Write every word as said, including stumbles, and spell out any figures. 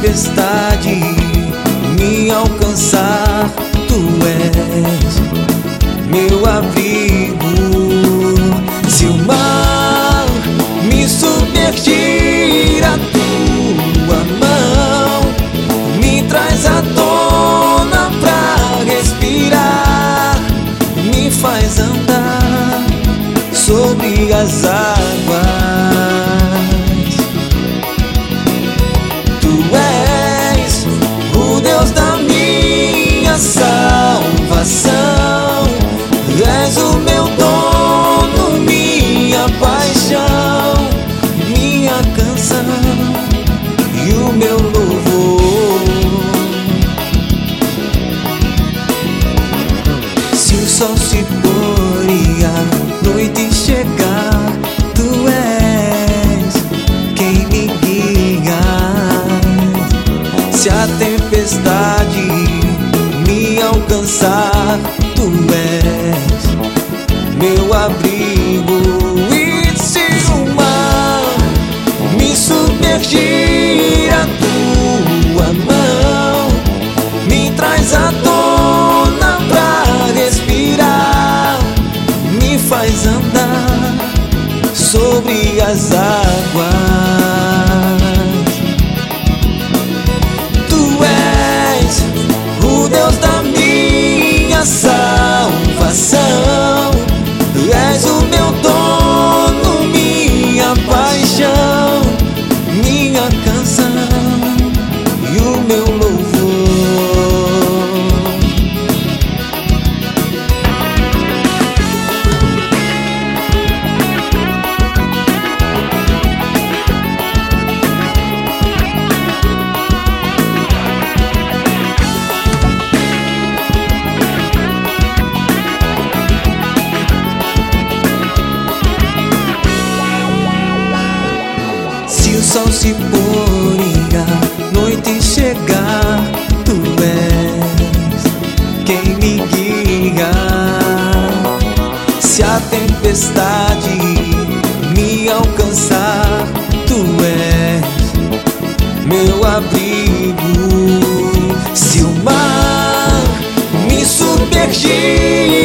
tempestade me alcançar, tu és meu abrigo. Se o mar me submergir, a tua mão me traz à tona pra respirar, me faz andar sobre as águas. Tu és o Deus da minha salvação, és o meu dono, minha paixão, minha canção e o meu louvor. Se o sol se pôr e a noite chegar, tu és quem me guia. Se a tempestade me alcançar, tu és meu abrigo. E se o mar me submergir, a tua mão me traz à tona pra respirar, me faz andar sobre as águas. Tu és o Deus da minha salvação, tu és o meu dono, minha paixão, minha canção e o meu louvor. Se o sol se pôr e a noite chegar, tu és quem me guia. Se a tempestade me alcançar, tu és meu abrigo. Se o mar me submergir,